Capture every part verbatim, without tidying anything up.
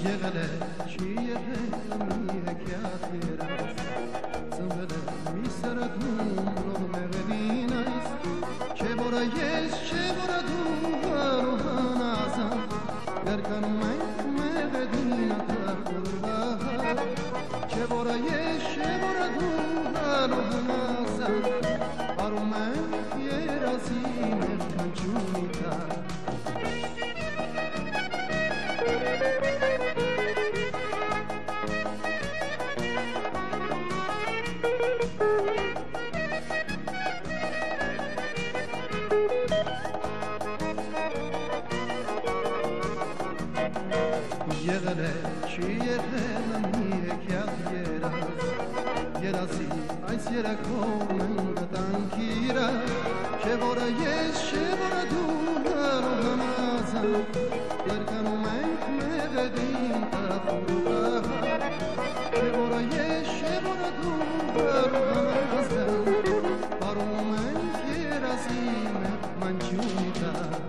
Եղել է, չի եղել մի հեքիաթ երաս, ծնվել է մի սրատում նոր մեղեդին այս, չէ որը ես, չէ որը դու հարուհան ազան, երկանում ենք մեղեդին ատարվորվա, չէ որը ես, չէ որը դու հարուհան ազան, արում ենք երազի մեր քնչունի տար, Եղել է, չի եղել մի հեքիաթ երաս, երասի այս երեքով մենք գտանք իրար, չէ որը ես, չէ որը դու հարուհան ազան, երկանում ենք մեղեդին տախուրվա, չէ որը ես, չէ որը դու հարուհան ազան, արում ենք երասի մեր մանչյունի տար,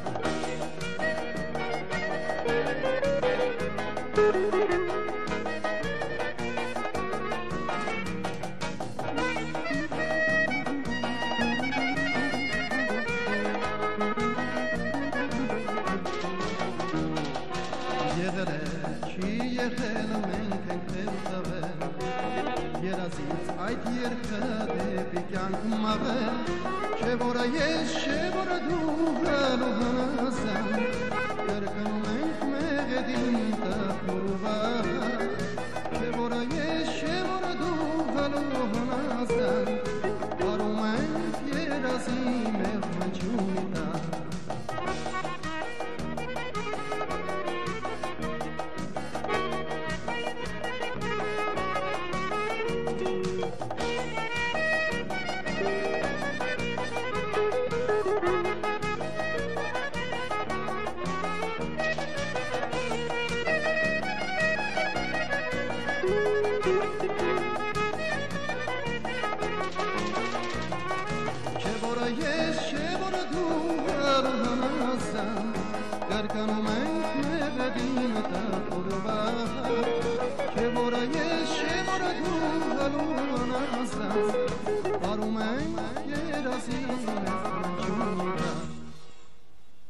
Եղել է, չի եղել մենք ենք տվել, երազից այդ երկը դեպի կյանք մաղել, չէ որը ես, չէ որը դու հարուհան ազան, երկնում ենք մեղեդին տախուրվա, չէ որը ես, չէ որը դու հարուհան ազան, արում ենք երազի մեր մանչյունի տար, Չէ որը ես, չէ որը դու հարուհան ազան, երկանում ենք մեղեդին տախուրվա, չէ որը ես, չէ որը դու հարուհան ազան, արում ենք երազի մեր մանչյունի տար,